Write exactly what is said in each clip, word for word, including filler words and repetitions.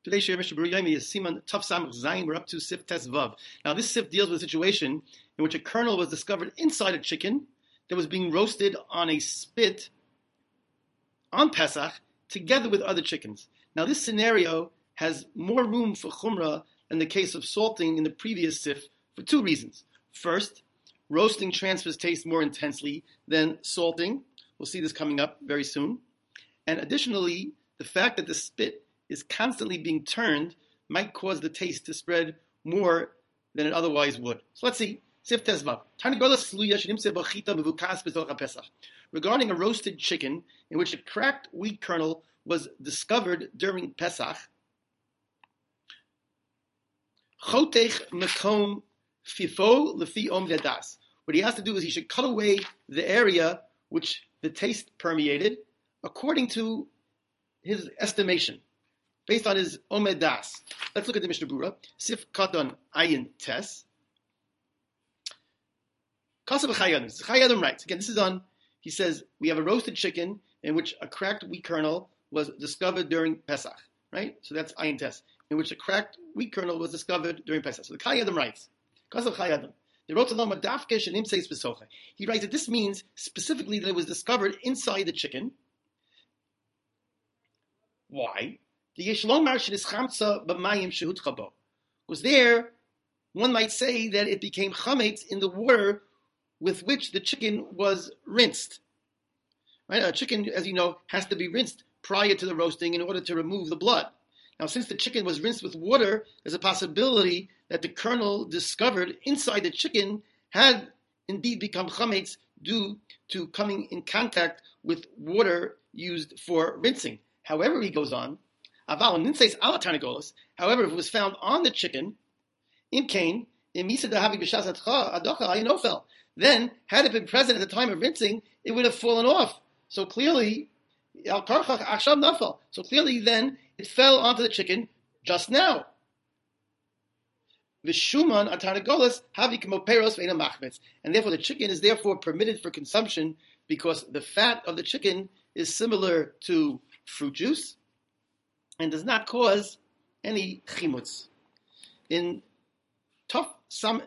Today's Shir Mishnah Berurah Yomi is Siman Tuf Samach Zayin. We're up to Sif Tes Vav. Now, this Sif deals with a situation in which a kernel was discovered inside a chicken that was being roasted on a spit on Pesach together with other chickens. Now, this scenario has more room for chumrah than the case of salting in the previous Sif for two reasons. First, roasting transfers taste more intensely than salting. We'll see this coming up very soon. And additionally, the fact that the spit is constantly being turned might cause the taste to spread more than it otherwise would. So let's see. Sif Tezvav. Regarding a roasted chicken in which a cracked wheat kernel was discovered during Pesach, Chotech mekom fifo lefi om vedas. What he has to do is he should cut away the area which the taste permeated according to his estimation, based on his omedas. Let's look at the Mishnah Berurah. Sif Katan Ayin Tes. Kasav Chayadim. Chayadim writes. Again, this is on, he says, we have a roasted chicken in which a cracked wheat kernel was discovered during Pesach. Right? So that's Ayin Tes. In which a cracked wheat kernel was discovered during Pesach. So the Chayadim writes. Kasav Chayadim. He wrote He writes that this means specifically that it was discovered inside the chicken. Why? Was there, one might say that it became chametz in the water with which the chicken was rinsed. Right? A chicken, as you know, has to be rinsed prior to the roasting in order to remove the blood. Now, since the chicken was rinsed with water, there's a possibility that the kernel discovered inside the chicken had indeed become chametz due to coming in contact with water used for rinsing. However, he goes on, however, if it was found on the chicken, then, had it been present at the time of rinsing, it would have fallen off. So clearly, so clearly then, it fell onto the chicken just now. And therefore the chicken is therefore permitted for consumption because the fat of the chicken is similar to fruit juice and does not cause any chimutz. In Tov Samich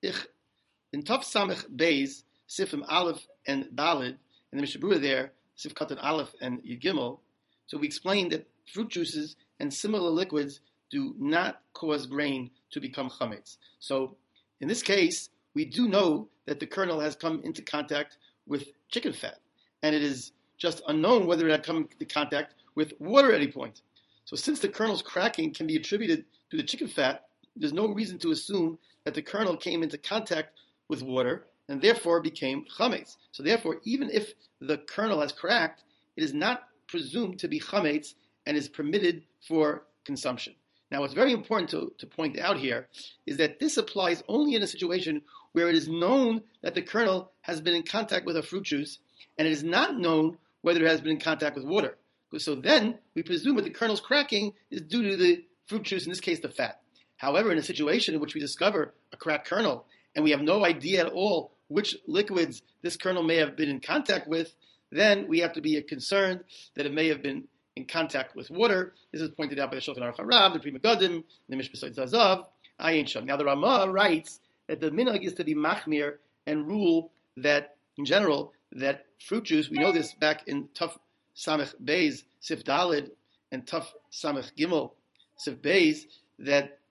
in Tov Samich Beis, Sifim Aleph and Dalid, and the Mishnah Berurah there, Sif Katan Aleph and Yud Gimel, so we explained that fruit juices and similar liquids do not cause grain to become chametz. So in this case, we do know that the kernel has come into contact with chicken fat, and it is just unknown whether it had come into contact with water at any point. So since the kernel's cracking can be attributed to the chicken fat, there's no reason to assume that the kernel came into contact with water and therefore became chametz. So therefore, even if the kernel has cracked, it is not presumed to be chametz and is permitted for consumption. Now, what's very important to, to point out here is that this applies only in a situation where it is known that the kernel has been in contact with a fruit juice and it is not known whether it has been in contact with water. So then we presume that the kernel's cracking is due to the fruit juice, in this case the fat. However, in a situation in which we discover a cracked kernel and we have no idea at all which liquids this kernel may have been in contact with, then we have to be concerned that it may have been in contact with water. This is pointed out by the Shulchan Aruch Harav, the Pri Megadim, the Mishpah Zazav, Ayin Sham. Now the Ramah writes that the minhag is to be machmir and rule that, in general, that fruit juice, we know this back in Tuf Samech Beis, Sif Dalid, and Tuf Samech Gimel, Sif Beis, that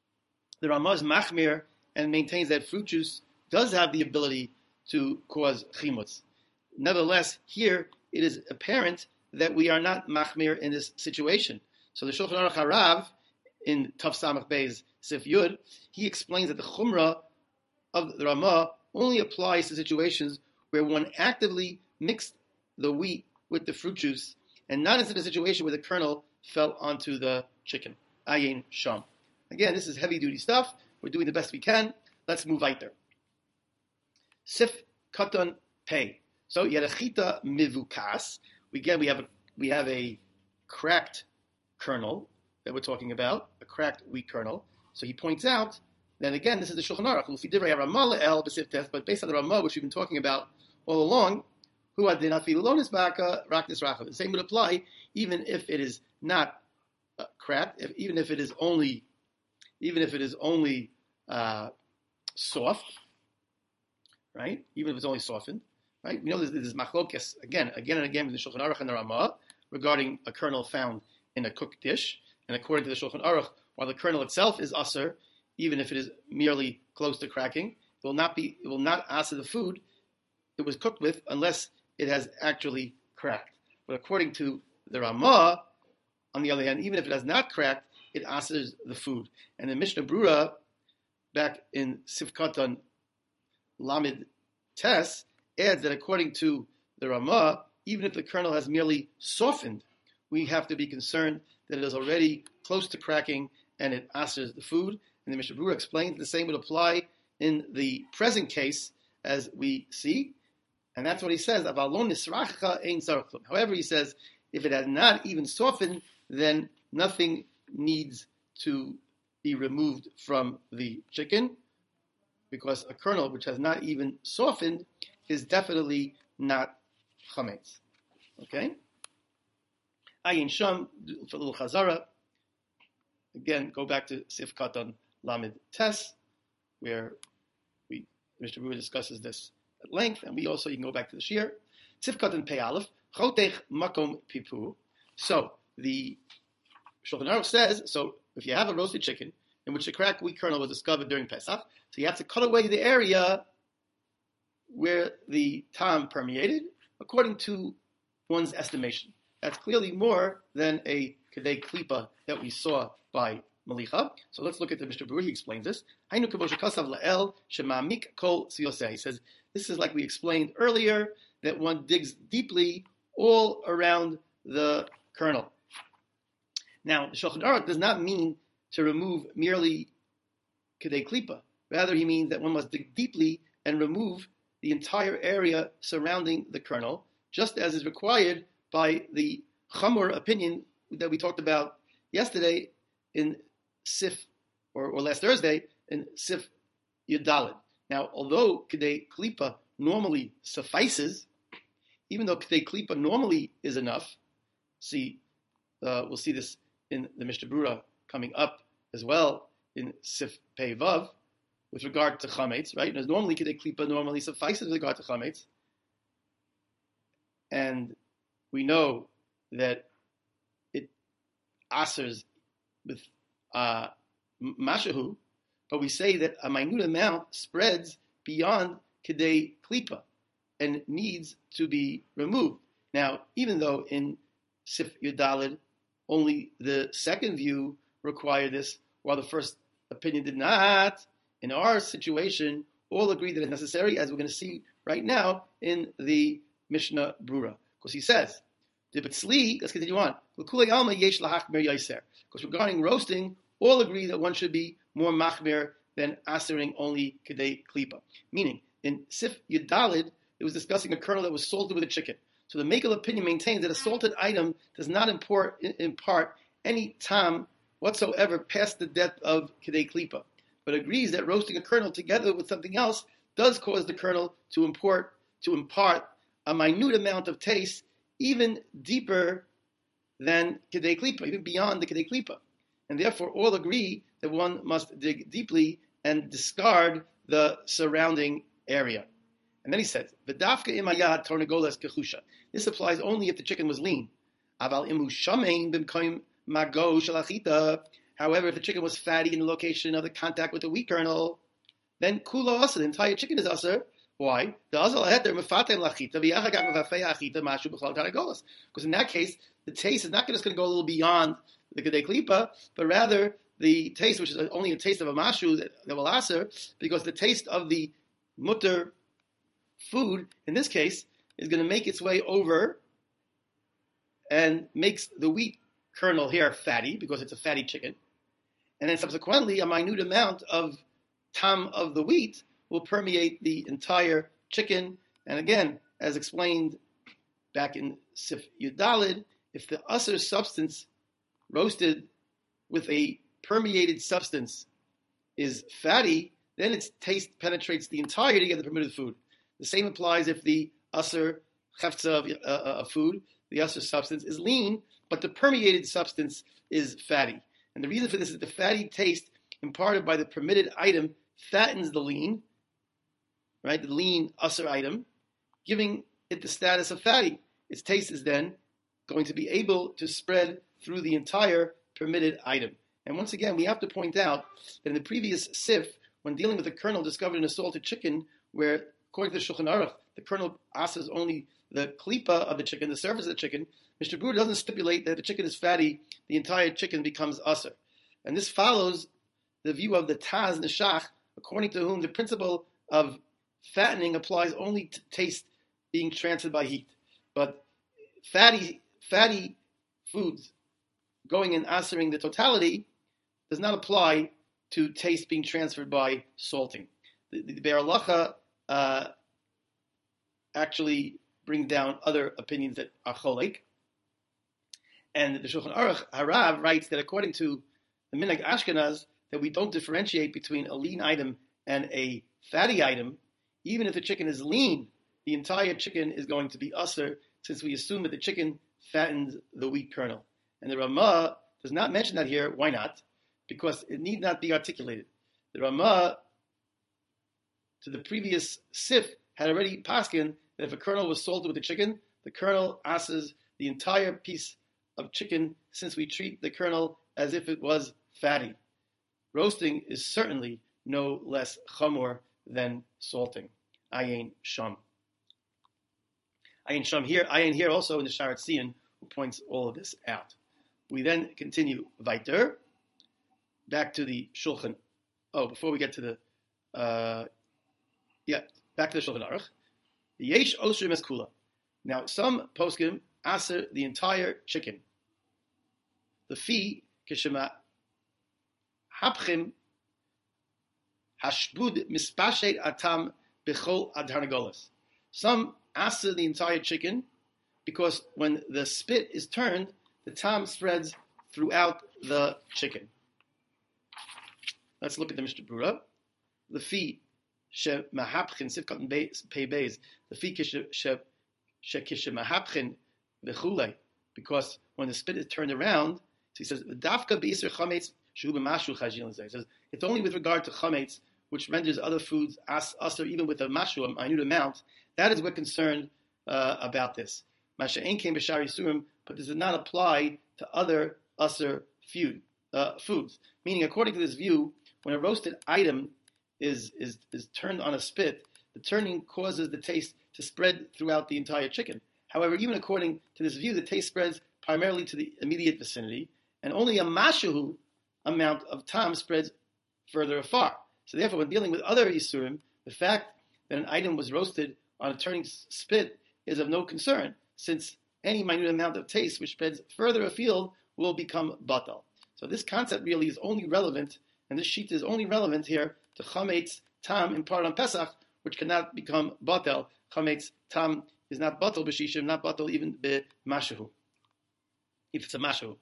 the Ramah is machmir and maintains that fruit juice does have the ability to cause chimutz. Nevertheless, here it is apparent that we are not machmir in this situation. So the Shulchan Aruch Harav in Tuf Samech Beis Sif Yud, he explains that the chumrah of the Ramah only applies to situations where one actively mixed the wheat with the fruit juice, and not in a situation where the kernel fell onto the chicken. Ayin Sham. Again, this is heavy duty stuff. We're doing the best we can. Let's move weiter. Sif Katan Pei. So you had a chita mivukas. Again, we have a we have a cracked kernel that we're talking about, a cracked wheat kernel. So he points out that again, this is the Shulchan Aruch. But based on the Ramah, which we've been talking about all along, who had not feel lonis baka raknis racha. The same would apply even if it is not uh, cracked, if, even if it is only, even if it is only uh, soft, right? Even if it's only softened, right? We know there's, there's machlokes again, again and again in the Shulchan Aruch and the Ramah regarding a kernel found in a cooked dish, and according to the Shulchan Aruch, while the kernel itself is aser, even if it is merely close to cracking, it will not be, it will not aser the food it was cooked with unless it has actually cracked. But according to the Ramah, on the other hand, even if it has not cracked, it asers the food. And the Mishnah Brura, back in Sifkatan Lamed Tes, adds that according to the Ramah, even if the kernel has merely softened, we have to be concerned that it is already close to cracking and it asers the food. And the Mishnah Brura explains the same would apply in the present case as we see. And that's what he says. However, he says, if it has not even softened, then nothing needs to be removed from the chicken, because a kernel which has not even softened is definitely not chametz. Okay? Ayin Sham, for a little chazara. Again, go back to Sif Katan Lamed Tes, where we Mister Brewer discusses this at length, and we also, you can go back to the Shir. Sif Katan Pei Aleph, Chotech Makom Pipu. So, the Shulchan Aruch says, so if you have a roasted chicken in which the cracked wheat kernel was discovered during Pesach, so you have to cut away the area where the tam permeated according to one's estimation. That's clearly more than a kedei klipa that we saw by Malicha. So let's look at the Mishnah Berurah. He explains this. He says, this is like we explained earlier, that one digs deeply all around the kernel. Now, the Shulchan Aruch does not mean to remove merely kedei klipa. Rather, he means that one must dig deeply and remove the entire area surrounding the kernel, just as is required by the Chamor opinion that we talked about yesterday in Sif, or, or last Thursday, in Sif Yudalid. Now, although Kedei Klipa normally suffices, even though Kedei Klipa normally is enough, see, uh, we'll see this in the Mishnah Berurah coming up as well in Sif Pei Vav, with regard to Chametz, right? Because normally Kedei Klipa normally suffices with regard to Chametz, and we know that it asers with uh, mashahu, but we say that a minute amount spreads beyond kedei klipa and needs to be removed. Now, even though in Sif Yudalid only the second view required this, while the first opinion did not, in our situation, all agree that it's necessary, as we're going to see right now in the Mishnah Berurah. Because he says, let's continue on. Because regarding roasting, all agree that one should be more machmir than asering only kedei klipa. Meaning, in Sif Yudalid, it was discussing a kernel that was salted with a chicken. So the Mekel opinion maintains that a salted item does not import, impart any tam whatsoever past the depth of kedei klipa, but agrees that roasting a kernel together with something else does cause the kernel to import to impart a minute amount of taste, even deeper than kedei klipa, even beyond the kedei klipa. And therefore all agree that one must dig deeply and discard the surrounding area. And then he says, "V'dafka imayad tornagolas kechusha." This applies only if the chicken was lean. Aval imu shamein b'mkoim mago shalachita. However, if the chicken was fatty in the location of the contact with the wheat kernel, then kula asa, the entire chicken is asa. Why? Because in that case, the taste is not just going to go a little beyond the kedei klipa, but rather the taste, which is only a taste of a mashu that, that will aser, because the taste of the mutter food, in this case, is going to make its way over and makes the wheat kernel here fatty, because it's a fatty chicken. And then subsequently, a minute amount of tam of the wheat will permeate the entire chicken. And again, as explained back in Sif Yudalid, if the usher substance roasted with a permeated substance is fatty, then its taste penetrates the entirety of the permitted food. The same applies if the usher chefza of uh, uh, food, the usher substance, is lean, but the permeated substance is fatty. And the reason for this is the fatty taste imparted by the permitted item fattens the lean, right? The lean usher item, giving it the status of fatty. Its taste is then going to be able to spread through the entire permitted item. And once again, we have to point out that in the previous sif, when dealing with a kernel discovered in a salted chicken, where according to the Shulchan Aruch, the kernel asks only the klipa of the chicken, the surface of the chicken, Mister Brewer doesn't stipulate that if the chicken is fatty, the entire chicken becomes usher. And this follows the view of the Taz Neshach, according to whom the principle of fattening applies only to taste being transferred by heat. But fatty fatty foods going and answering the totality does not apply to taste being transferred by salting. The, the Be'er Halacha uh, actually brings down other opinions that are cholek. And the Shulchan Aruch Harav writes that according to the Minhag Ashkenaz, that we don't differentiate between a lean item and a fatty item. Even if the chicken is lean, the entire chicken is going to be usher, since we assume that the chicken fattens the wheat kernel. And the Ramah does not mention that here. Why not? Because it need not be articulated. The Ramah, to the previous sif, had already paskin that if a kernel was salted with the chicken, the kernel asses the entire piece of chicken, since we treat the kernel as if it was fatty. Roasting is certainly no less chamor than salting. Ayin Sham. Ayin Sham here, Ayin here also in the Sharat Tzion, who points all of this out. We then continue weiter, back to the Shulchan. Oh, before we get to the, uh, yeah, back to the Shulchan Aruch. Yesh osrim es kula. Now, some poskim aser the entire chicken. The fi kishema hapchim hashbud mispashet atam bechol adharnagolas. Some aser the entire chicken because when the spit is turned, the tam spreads throughout the chicken. Let's look at the Mishnah Brura. The fi she mahapchin sifkat pei beis. The fi she she kishe mahapchin v'chulei. Because when the spit is turned around, so he says dafka beiser chametz shu b'mashu chajil. He says it's only with regard to chametz, which renders other foods as usher even with a mashu, a minute amount. That is we're concerned uh, about this. Masha'en came b'shar yisurim, but this does not apply to other usher food, uh, foods. Meaning, according to this view, when a roasted item is, is is turned on a spit, the turning causes the taste to spread throughout the entire chicken. However, even according to this view, the taste spreads primarily to the immediate vicinity, and only a mashahu amount of tam spreads further afar. So therefore, when dealing with other yisurim, the fact that an item was roasted on a turning spit is of no concern, since any minute amount of taste which spreads further afield will become batal. So this concept really is only relevant, and this sheet is only relevant here to chametz tam imparted on Pesach, which cannot become batal. Chametz tam is not batal b'shishim, not batal even b'mashahu, if it's a mashahu.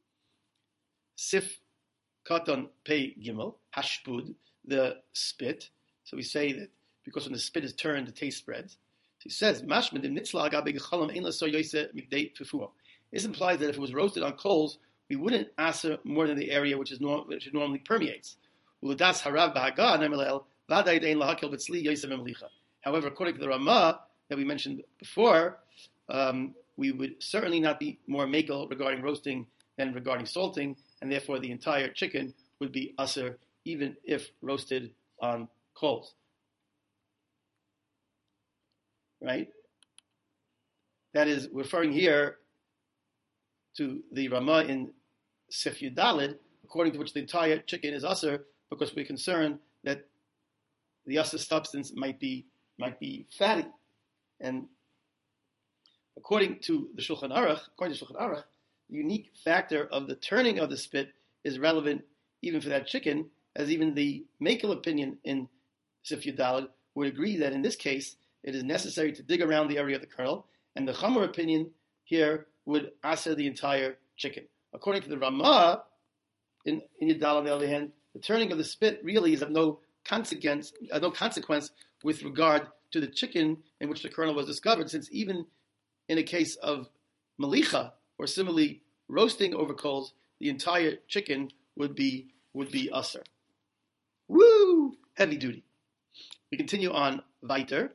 Sif katan pei gimel hashpud, the spit. So we say that because when the spit is turned, the taste spreads. So he says mashman im nitzla agabe gechalam ein laso yose mikdei fufuo. This implies that if it was roasted on coals, we wouldn't aser more than the area which is norm, which it normally permeates. Uludas harav b'haga nemelel vaday dein lahakil b'tzli yosem emlicha. However, according to the Ramah that we mentioned before, um, we would certainly not be more makel regarding roasting than regarding salting, and therefore the entire chicken would be aser even if roasted on coals. Right? That is referring here to the Ramah in Sif Yudalid, according to which the entire chicken is aser, because we're concerned that the aser substance might be might be fatty. And according to the Shulchan Aruch, according to Shulchan Aruch, the unique factor of the turning of the spit is relevant even for that chicken, as even the Mekel opinion in Sif Yudalid would agree that in this case it is necessary to dig around the area of the kernel, and the Chamor opinion here would aser the entire chicken. According to the Ramah in, in Yudalid, on the other hand, the turning of the spit really is of no consequence, uh, no consequence with regard to the chicken in which the kernel was discovered, since even in a case of malicha, or similarly roasting over coals, the entire chicken would be would be usher. Woo! Heavy duty. We continue on weiter.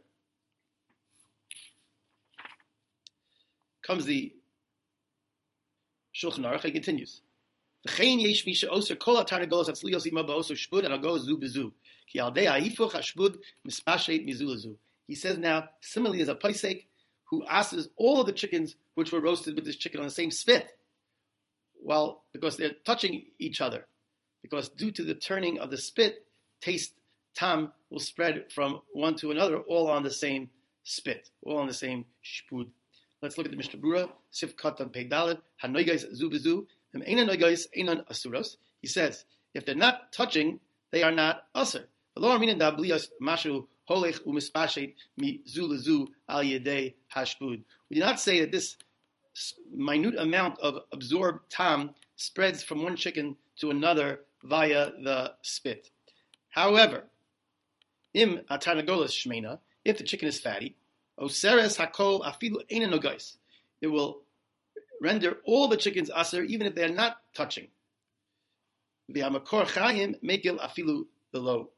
Comes the Shulchan Aruch. He continues. V'chein yesh mi she'oser kol hatarnagolos atzlios ima ba'oser shbud and go zu bezu. Ki al dei ha'hifuch hashbud mispashet mizu lezu. He says now, similarly as a paisek who asks all of the chickens which were roasted with this chicken on the same spit, well, because they're touching each other, because due to the turning of the spit, taste tam will spread from one to another, all on the same spit, all on the same shbud. Let's look at the Mishnah Berurah, Sif Katan Pei Daled, Hanoigais Zu Bezu, Hem Einan Noigais Einan Asuros. He says, if they're not touching, they are not usher. V'lo arminan da blios mashu holech umispashet mi zu lezu al yedei hashbud. We do not say that this minute amount of absorbed tam spreads from one chicken to another via the spit. However, im atarnagolas shmeina, if the chicken is fatty, oseres hakol afilu einan nogais, it will render all the chickens aser even if they are not touching. V'hamakor chayim mekil afilu below.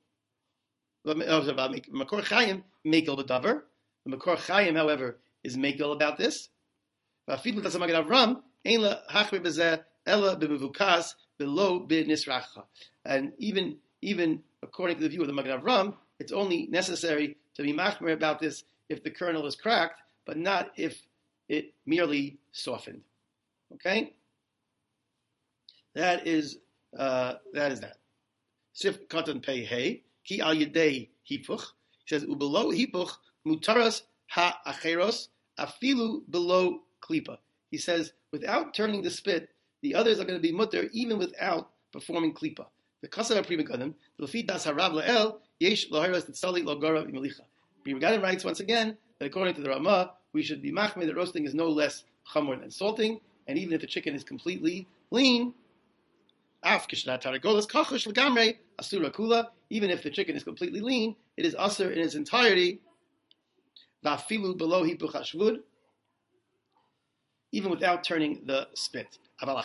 Makor chayim mekil b'davar. The makor chayim, however, is mekil about this. V'afilu tasamagad avram ein la hachmer bezeh ela b'mevukas below b'nisracha. And even even according to the view of the Magad Avram, it's only necessary to be machmer about this if the kernel is cracked, but not if it merely softened. Okay, that is uh, that is that. Sif katan pei hey ki al yedei hipuch. He says ubelow hipuch mutaras ha acheros afilu below klipa. He says without turning the spit, the others are going to be mutter even without performing klipa. The kasav Pri Megadim, the Lefi das harav lael yesh loharas tzali logara imelicha. Pri Megadim writes once again that according to the Ramah, we should be machmir that roasting is no less chamor than salting, and even if the chicken is completely lean, af kishnat taragolas kachush legamrei asura kula. Even if the chicken is completely lean, it is aser in its entirety. Vafilu below hipuch hashvud, even without turning the spit. However,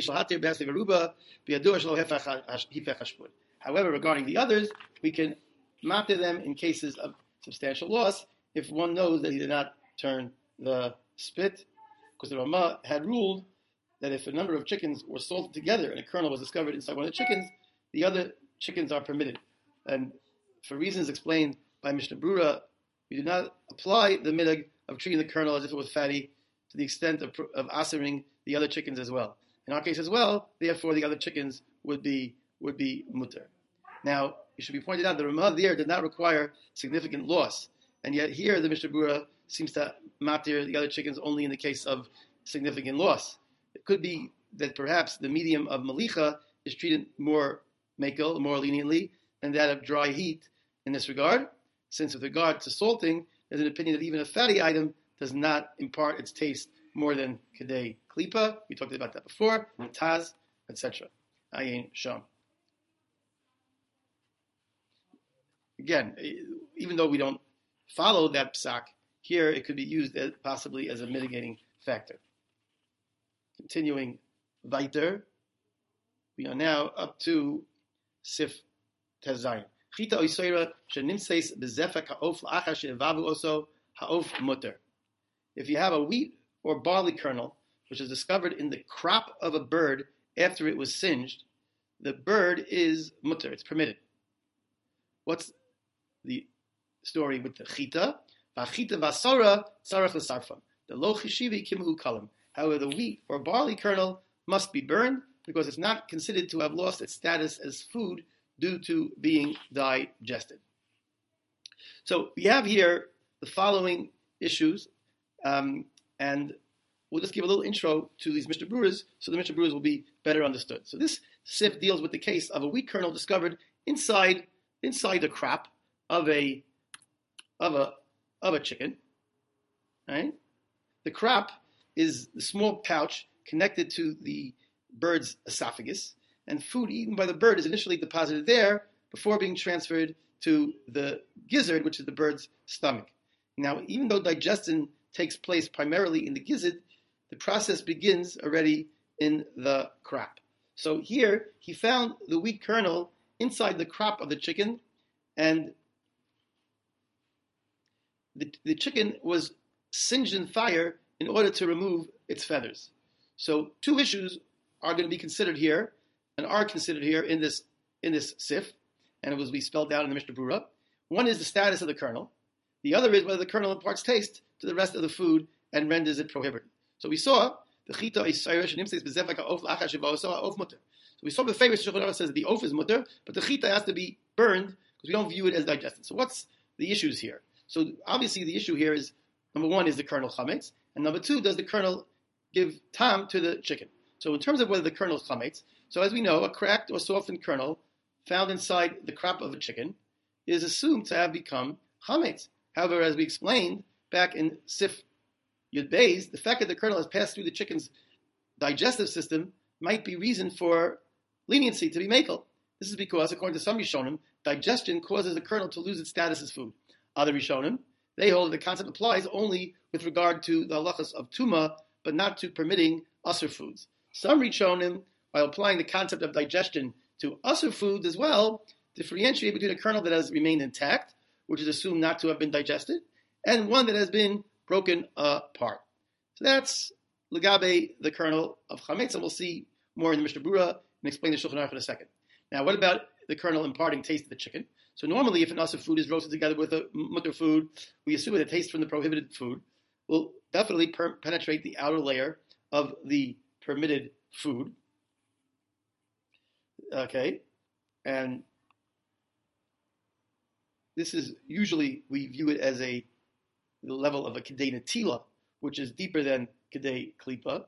regarding the others, we can matter them in cases of substantial loss if one knows that he did not turn the spit, because the Ramah had ruled that if a number of chickens were salted together and a kernel was discovered inside one of the chickens, the other chickens are permitted. And for reasons explained by Mishnah Berurah, we do not apply the midag of treating the kernel as if it was fatty to the extent of, of asering the other chickens as well. In our case as well, therefore the other chickens would be would be mutter. Now, it should be pointed out the Ramah there did not require significant loss, and yet here the Mishnah Berurah seems to matir the other chickens only in the case of significant loss. It could be that perhaps the medium of malicha is treated more mekel, more leniently, than that of dry heat in this regard, since with regard to salting, there's an opinion that even a fatty item does not impart its taste more than kedei klipa. We talked about that before, taz, et cetera. Ayin sham. Again, even though we don't follow that psak, here it could be used as, possibly as a mitigating factor. Continuing weiter, we are now up to Sif Tezayin. Chita oisoira shenimseis bezefek ha'of la'achar she'evavu oso ha'of mutter. If you have a wheat or barley kernel, which is discovered in the crop of a bird after it was singed, the bird is mutter, it's permitted. What's the story with the chita? V'achita v'asara tzarech l'sarfam. The lo chishivi kimhu kalam. However, the wheat or barley kernel must be burned because it's not considered to have lost its status as food due to being digested. So we have here the following issues, um, and we'll just give a little intro to these Mishnah Berurahs so the Mishnah Berurahs will be better understood. So this sif deals with the case of a wheat kernel discovered inside inside the crop of a of a of a chicken. Right? The crop is the small pouch connected to the bird's esophagus, and food eaten by the bird is initially deposited there before being transferred to the gizzard, which is the bird's stomach. Now, even though digestion takes place primarily in the gizzard, the process begins already in the crop. So here he found the wheat kernel inside the crop of the chicken, and the, the chicken was singed in fire in order to remove its feathers. So two issues are going to be considered here, and are considered here in this in this sif, and it was we spelled out in the Mishnah Brura. One is the status of the kernel. The other is whether the kernel imparts taste to the rest of the food and renders it prohibited. So we saw the chita is sayrish and imsays bezevak ha'of la'achar she'va'oso ha'of mutter. So we saw the famous Shulchan Aruch says that the oaf is mutter, but the chita has to be burned because we don't view it as digested. So what's the issues here? So obviously the issue here is, number one, is the kernel chametz, and number two, does the kernel give tam to the chicken? So in terms of whether the kernel is chametz, so as we know, a cracked or softened kernel found inside the crop of a chicken is assumed to have become chametz. However, as we explained back in Sif Yud Beis, the fact that the kernel has passed through the chicken's digestive system might be reason for leniency to be makel. This is because, according to some Rishonim, digestion causes the kernel to lose its status as food. Other Rishonim, they hold that the concept applies only with regard to the halachas of tuma, but not to permitting usher foods. Some Rishonim, while applying the concept of digestion to usher foods as well, differentiate between a kernel that has remained intact, which is assumed not to have been digested, and one that has been broken apart. So that's legabe, the kernel of chametz, and we'll see more in the Mishnah Brura and explain the Shulchan Aruch in a second. Now, what about the kernel imparting taste to the chicken? So normally, if an usher food is roasted together with a mutter food, we assume that the taste from the prohibited food will definitely per- penetrate the outer layer of the permitted food. Okay, and this is usually, we view it as a the level of a kedei netila, which is deeper than kedei klipa.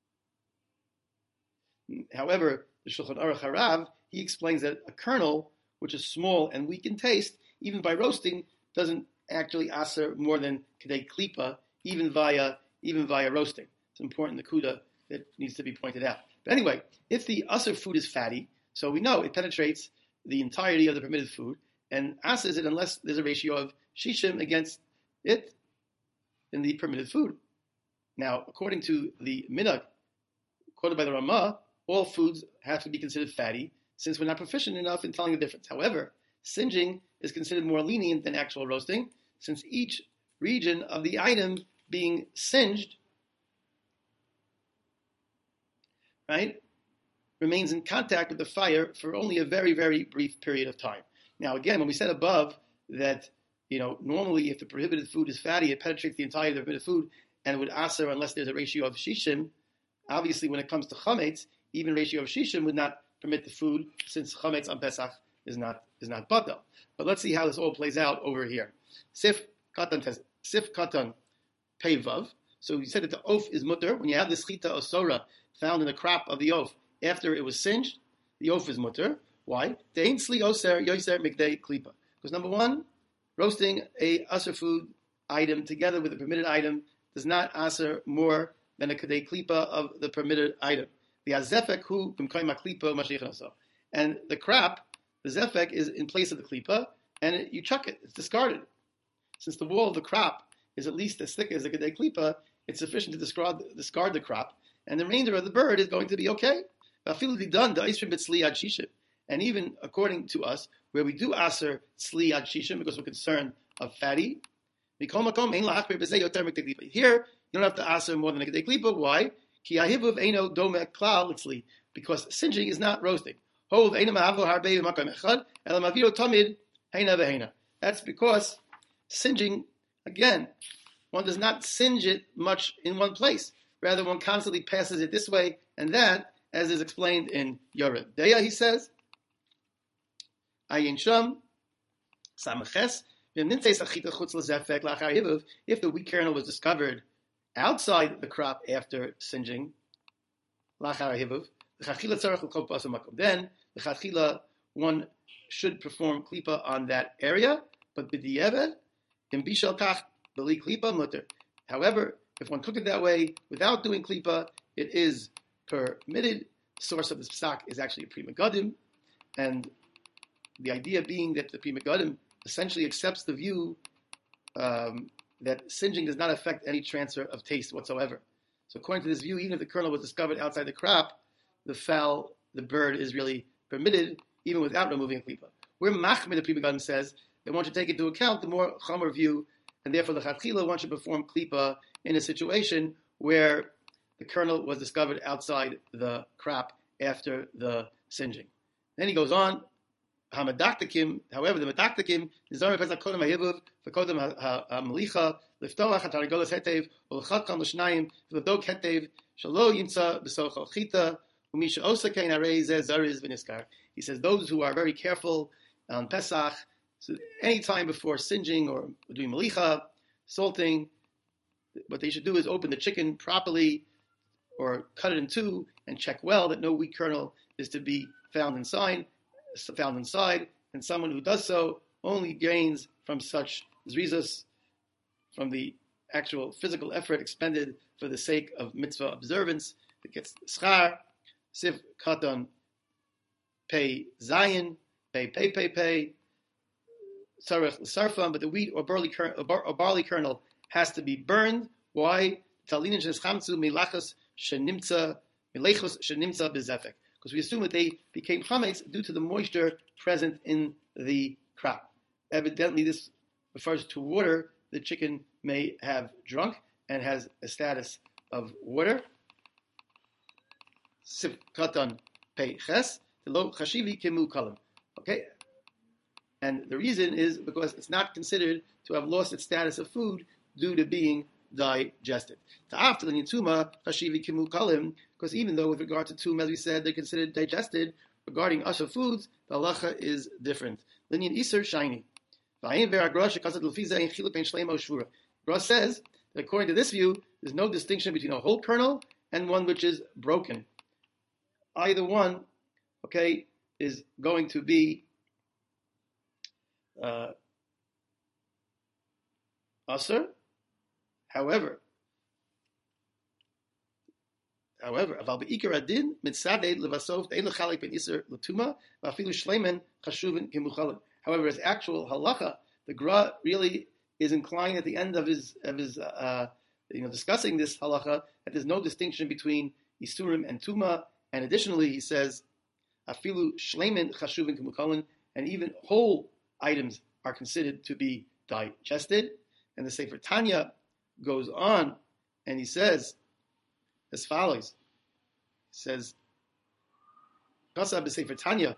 However, the Shulchan Aruch Harav, he explains that a kernel, which is small and weak in taste, even by roasting, doesn't actually aser more than kedei klipa, even via even via roasting. It's an important nakuda that needs to be pointed out. But anyway, if the aser food is fatty, so we know it penetrates the entirety of the permitted food, and asers it unless there's a ratio of shishim against it in the permitted food. Now, according to the minhag quoted by the Ramah, all foods have to be considered fatty, since we're not proficient enough in telling the difference. However, singeing is considered more lenient than actual roasting, since each region of the item being singed, right, remains in contact with the fire for only a very, very brief period of time. Now, again, when we said above that, you know, normally if the prohibited food is fatty, it penetrates the entirety of the permitted food, and it would aser unless there's a ratio of shishim. Obviously, when it comes to chametz, even ratio of shishim would not permit the food, since chametz on Pesach is not is not batel. But let's see how this all plays out over here. Sif katan sif katan peivav. So you said that the oaf is mutter. When you have this chita osora found in the crop of the oaf after it was singed, the oaf is mutter. Why? Dein sli oser yoser mikdei klipa. Because number one, roasting a aser food item together with a permitted item does not aser more than a kedei klipa of the permitted item. The azefek hu b'mkayim klipa mashichnasa, and the crop, the zefek, is in place of the klipa, and it, you chuck it; it's discarded. Since the wall of the crop is at least as thick as a kedei klipa, it's sufficient to discard discard the crop, and the remainder of the bird is going to be okay. And even according to us, where we do aser tzli ad shishim because we're concerned of fatty, here you don't have to aser more than a kedei klipa. Why? Because singeing is not roasting. That's because singeing, again, one does not singe it much in one place. Rather, one constantly passes it this way and that, as is explained in Yoreh Deah, he says, Ayin Sham, Samaches, if the wheat kernel was discovered outside the crop after singeing, then the chatchila, one should perform klipa on that area, but b'di'evet, in bishal kach, b'li klipa mutter. However, if one cooked it that way without doing klipa, it is permitted. The source of this psak is actually a Pri Megadim, and the idea being that the Pri Megadim essentially accepts the view um, that singeing does not affect any transfer of taste whatsoever. So according to this view, even if the kernel was discovered outside the crop, the fowl, the bird, is really permitted even without removing a klipa. Where Machmir the Pri Megadim says that one should take into account the more chomer view, and therefore the chatchila one should perform klipa in a situation where the kernel was discovered outside the crop after the singeing. Then he goes on, Hamadaktakim, however, the Madaktakim, Nizar Pesach Kodem HaYivuv, V'Kodem HaMelicha, Liftoach HaTargolas Hetev, U'L'Chatkan L'Shnayim, V'L'Dog Hetev, Shalo Yimtza B'Socho Chita, U'Misha Osakein Arei Zeh Zariz V'Niskar. He says those who are very careful on Pesach, so any time before singeing or doing Melicha, salting, what they should do is open the chicken properly or cut it in two and check well that no wheat kernel is to be found inside, found inside, and someone who does so only gains from such zrizas, from the actual physical effort expended for the sake of mitzvah observance. It gets schar, siv katan, pay zayin, pay pay pay pay, sarach sarfam, but the wheat or barley, kernel, or, bar, or barley kernel has to be burned. Why? Talinin sheneschamtzu milachas shenimtza milechos shenimtza bezefek. Because we assume that they became chametz due to the moisture present in the crop. Evidently, this refers to water the chicken may have drunk and has a status of water. Siv katan pei ches lo chashivi kimu kalam. Okay, and the reason is because it's not considered to have lost its status of food due to being digested. Ta'after the nituma chashivi kimu kalim, because even though with regard to tum, as we said, they're considered digested, regarding usher foods, the halacha is different. Linyan iser shiny. Gross says that according to this view, there's no distinction between a whole kernel and one which is broken. Either one, okay, is going to be uh, usher. However, however, however, as actual halacha, the Gra really is inclined at the end of his of his uh, you know discussing this halacha that there's no distinction between isurim and tuma, and additionally he says afilu shleimen chashuvin kemukalin, and even whole items are considered to be digested. And the Sefer Tanya goes on and he says as follows. He says, Kasab b'Sefer Tanya,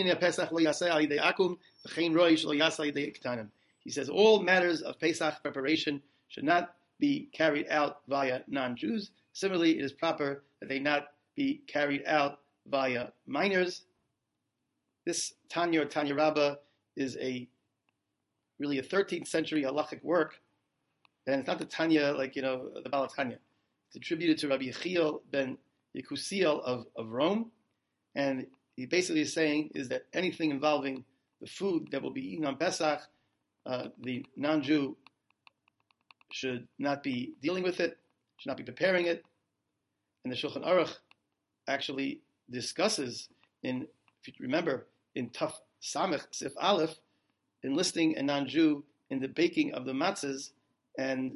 he says all matters of Pesach preparation should not be carried out via non-Jews. Similarly, it is proper that they not be carried out via minors. This Tanya or Tanya Rabbah is a really a thirteenth century halachic work, and it's not the Tanya like you know the Baal Tanya. It's attributed to Rabbi Yechiel ben Yekusiel of, of Rome, and he basically is saying is that anything involving the food that will be eaten on Pesach, uh, the non-Jew should not be dealing with it, should not be preparing it. And the Shulchan Aruch actually discusses in, if you remember, in Taf Samech Sif Aleph, enlisting a non-Jew in the baking of the matzahs, and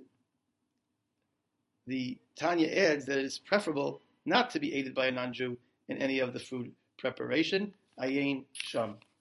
the Tanya adds that it is preferable not to be aided by a non-Jew in any of the food preparation. Ayin Sham.